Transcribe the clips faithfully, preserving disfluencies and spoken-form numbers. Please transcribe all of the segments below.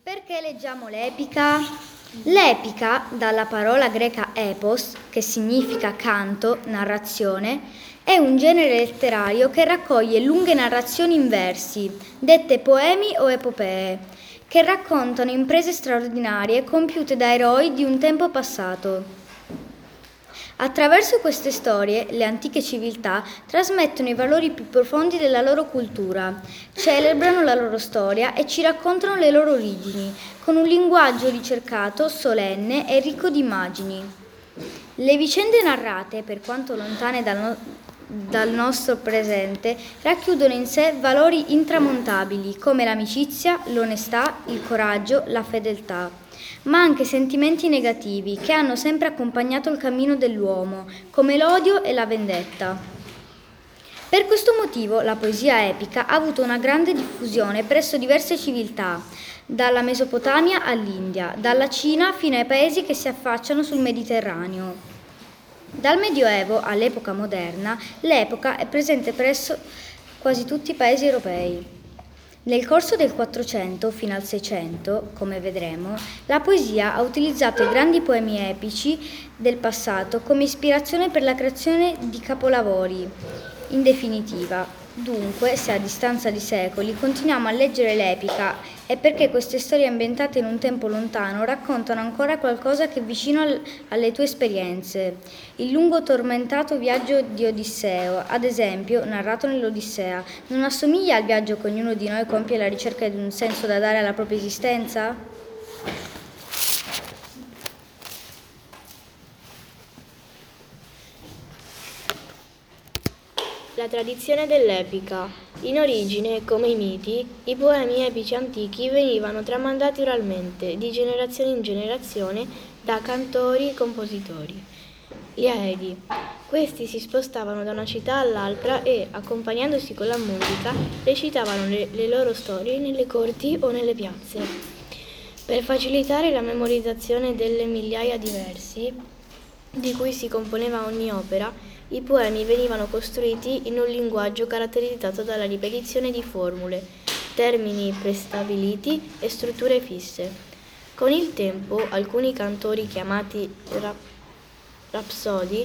Perché leggiamo l'epica? L'epica, dalla parola greca epos, che significa canto, narrazione, è un genere letterario che raccoglie lunghe narrazioni in versi, dette poemi o epopee, che raccontano imprese straordinarie compiute da eroi di un tempo passato. Attraverso queste storie, le antiche civiltà trasmettono i valori più profondi della loro cultura, celebrano la loro storia e ci raccontano le loro origini, con un linguaggio ricercato, solenne e ricco di immagini. Le vicende narrate, per quanto lontane dal, no- dal nostro presente, racchiudono in sé valori intramontabili come l'amicizia, l'onestà, il coraggio, la fedeltà, ma anche sentimenti negativi che hanno sempre accompagnato il cammino dell'uomo, come l'odio e la vendetta. Per questo motivo la poesia epica ha avuto una grande diffusione presso diverse civiltà, dalla Mesopotamia all'India, dalla Cina fino ai paesi che si affacciano sul Mediterraneo. Dal Medioevo all'epoca moderna, l'epoca è presente presso quasi tutti i paesi europei. Nel corso del Quattrocento fino al Seicento, come vedremo, la poesia ha utilizzato i grandi poemi epici del passato come ispirazione per la creazione di capolavori. In definitiva, dunque, se a distanza di secoli continuiamo a leggere l'epica, è perché queste storie ambientate in un tempo lontano raccontano ancora qualcosa che è vicino al, alle tue esperienze. Il lungo tormentato viaggio di Odisseo, ad esempio, narrato nell'Odissea, non assomiglia al viaggio che ognuno di noi compie alla ricerca di un senso da dare alla propria esistenza? La tradizione dell'epica. In origine, come i miti, i poemi epici antichi venivano tramandati oralmente, di generazione in generazione, da cantori e compositori. Gli Aedi. Questi si spostavano da una città all'altra e, accompagnandosi con la musica, recitavano le, le loro storie nelle corti o nelle piazze. Per facilitare la memorizzazione delle migliaia di versi, di cui si componeva ogni opera, i poemi venivano costruiti in un linguaggio caratterizzato dalla ripetizione di formule, termini prestabiliti e strutture fisse. Con il tempo, alcuni cantori chiamati rap- rapsodi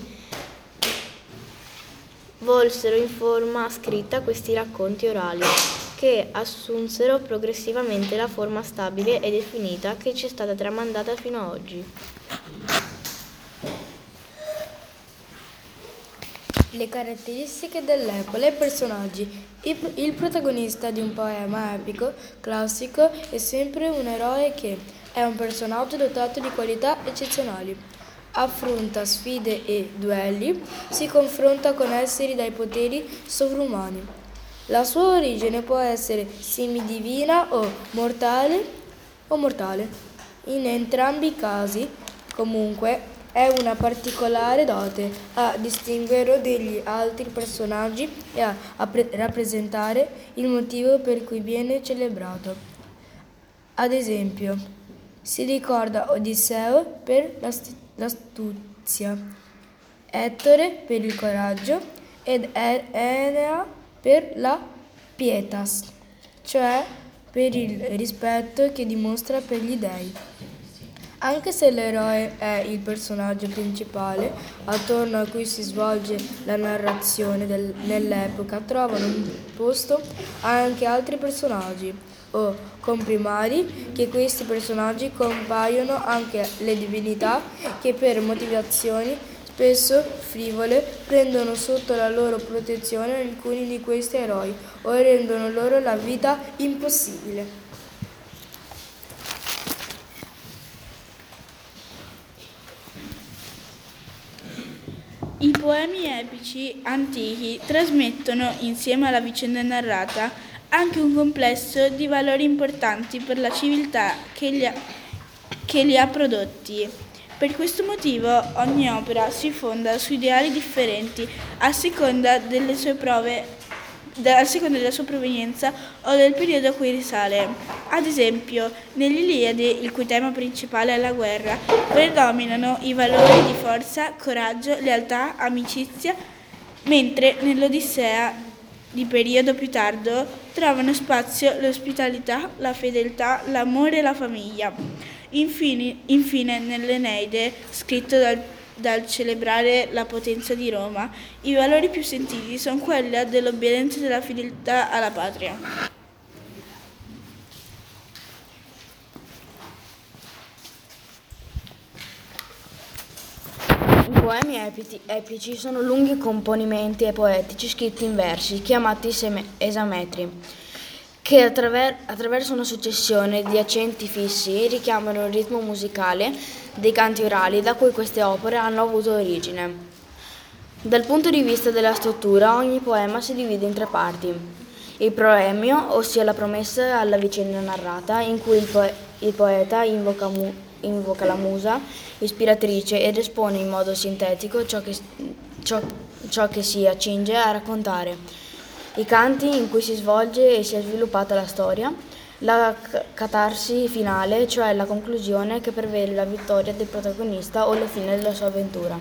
volsero in forma scritta questi racconti orali, che assunsero progressivamente la forma stabile e definita che ci è stata tramandata fino ad oggi. Le caratteristiche dell'epoca e i personaggi. Il, il protagonista di un poema epico classico è sempre un eroe che è un personaggio dotato di qualità eccezionali. Affronta sfide e duelli, si confronta con esseri dai poteri sovrumani. La sua origine può essere semidivina o mortale o mortale. In entrambi i casi, comunque, è una particolare dote a distinguerlo dagli altri personaggi e a, a pre- rappresentare il motivo per cui viene celebrato. Ad esempio, si ricorda Odisseo per l'ast- l'astuzia, Ettore per il coraggio ed Enea per la pietas, cioè per il rispetto che dimostra per gli dei. Anche se l'eroe è il personaggio principale, attorno a cui si svolge la narrazione del, nell'epoca, trovano un posto anche altri personaggi o comprimari, che questi personaggi compaiono anche le divinità che per motivazioni spesso frivole prendono sotto la loro protezione alcuni di questi eroi o rendono loro la vita impossibile. I poemi epici antichi trasmettono, insieme alla vicenda narrata, anche un complesso di valori importanti per la civiltà che li ha, che li ha prodotti. Per questo motivo ogni opera si fonda su ideali differenti a seconda delle sue prove, a seconda della sua provenienza o del periodo a cui risale. Ad esempio, nell'Iliade, il cui tema principale è la guerra, predominano i valori di forza, coraggio, lealtà, amicizia, mentre nell'Odissea di periodo più tardo trovano spazio l'ospitalità, la fedeltà, l'amore e la famiglia. Infine, infine nell'Eneide, scritto dal, dal celebrare la potenza di Roma, i valori più sentiti sono quelli dell'obbedienza e della fedeltà alla patria. I poemi epici, epici sono lunghi componimenti poetici scritti in versi, chiamati seme- esametri, che attraver- attraverso una successione di accenti fissi richiamano il ritmo musicale dei canti orali da cui queste opere hanno avuto origine. Dal punto di vista della struttura, ogni poema si divide in tre parti. Il proemio, ossia la promessa alla vicenda narrata, in cui il, poe- il poeta invoca, mu- invoca la musa ispiratrice ed espone in modo sintetico ciò che, ciò, ciò che si accinge a raccontare. I canti, in cui si svolge e si è sviluppata la storia. La catarsi finale, cioè la conclusione che prevede la vittoria del protagonista o la fine della sua avventura.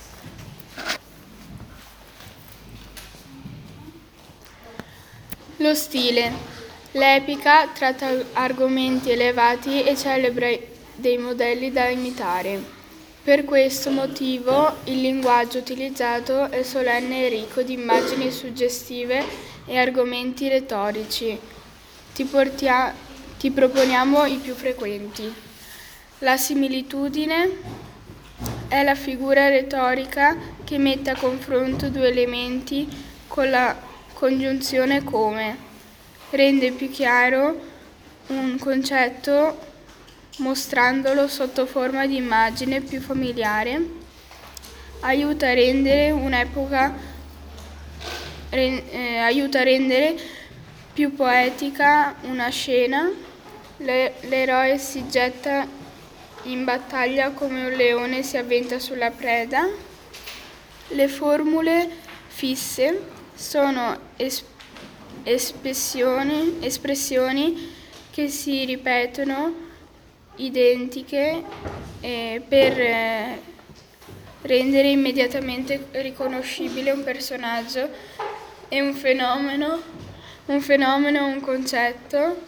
Lo stile. L'epica tratta argomenti elevati e celebra dei modelli da imitare. Per questo motivo il linguaggio utilizzato è solenne e ricco di immagini suggestive e argomenti retorici. Ti, portia- ti proponiamo i più frequenti. La similitudine è la figura retorica che mette a confronto due elementi con la congiunzione come. Rende più chiaro un concetto mostrandolo sotto forma di immagine più familiare. Aiuta a rendere un'epoca re, eh, aiuta a rendere più poetica una scena. Le, l'eroe si getta in battaglia come un leone si avventa sulla preda. Le formule fisse sono es, espressioni, espressioni che si ripetono identiche eh, per eh, rendere immediatamente riconoscibile un personaggio e un fenomeno, un fenomeno, un concetto.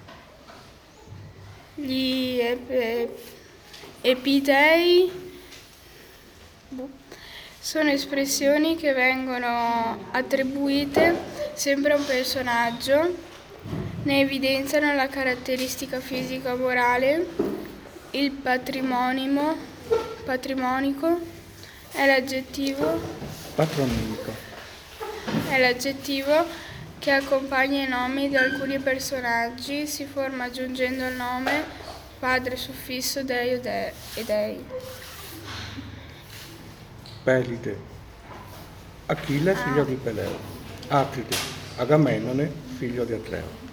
Gli ep- epitei sono espressioni che vengono attribuite sempre a un personaggio. Ne evidenziano la caratteristica fisica morale. Il patrimonimo, patrimonico è l'aggettivo, Patronimico. è l'aggettivo che accompagna i nomi di alcuni personaggi, si forma aggiungendo il nome padre suffisso dei e dei. Pelide. Achille, figlio di Peleo. Atride. Agamennone, figlio di Atleo.